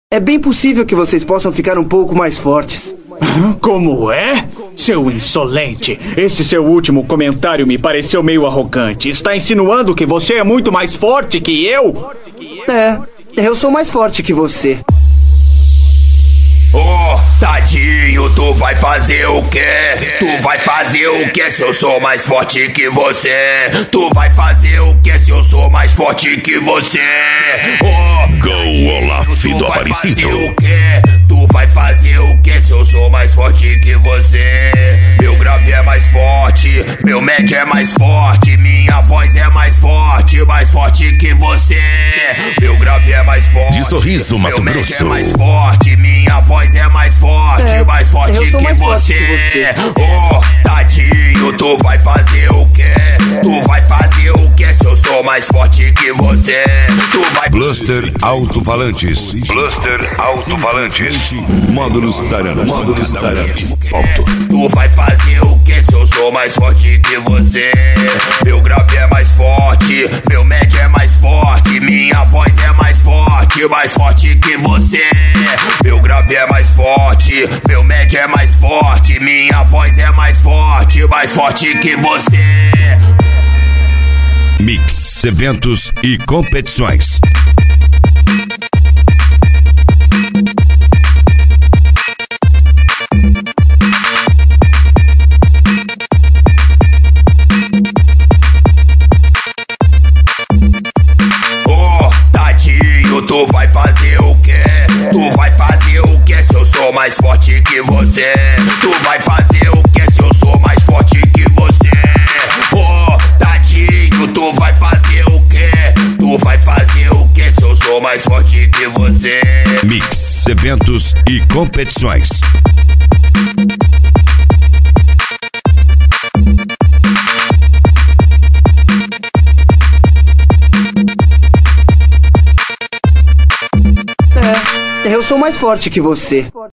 É bem possível que vocês possam ficar um pouco mais fortes. Como é? Seu insolente, esse seu último comentário me pareceu meio arrogante. Está insinuando que você é muito mais forte que eu? Eu sou mais forte que você. Oh, tadinho, tu vai fazer o quê? Tu vai fazer o quê se eu sou mais forte que você? Tu vai fazer o quê se eu sou mais forte que você? Oh, Go Olaf do Aparecido. Tu vai fazer o quê se eu sou mais forte que você? Meu grave é mais forte, meu médio é mais forte, minha voz é mais forte que você. Meu grave é mais forte, de Sorriso, Mato meu Grosso. médio é mais forte, minha voz é mais forte que você. Oh, tadinho, tu vai fazer o quê? Tu vai fazer o quê se eu sou mais forte que você? Tu vai... Bluster Alto-Falantes. Módulos Taramis. Alto. Tu vai fazer o quê se eu sou mais forte que você? Meu grave é mais forte, meu médio é mais forte, minha voz é mais forte que você. Meu grave é mais forte, meu médio é mais forte, minha voz é mais forte que você. Mix, eventos e competições. Oh, tadinho, tu vai fazer o quê? Tu vai fazer o quê se eu sou mais forte que você? Tu vai fazer o quê se eu sou mais forte que você? Oh, tadinho, tu vai fazer o quê? Tu vai fazer o quê se eu sou mais forte que você? Mix, eventos e competições. Eu sou mais forte que você.